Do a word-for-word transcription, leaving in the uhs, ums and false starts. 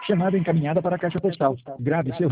Chamada encaminhada para a caixa postal. Grave seu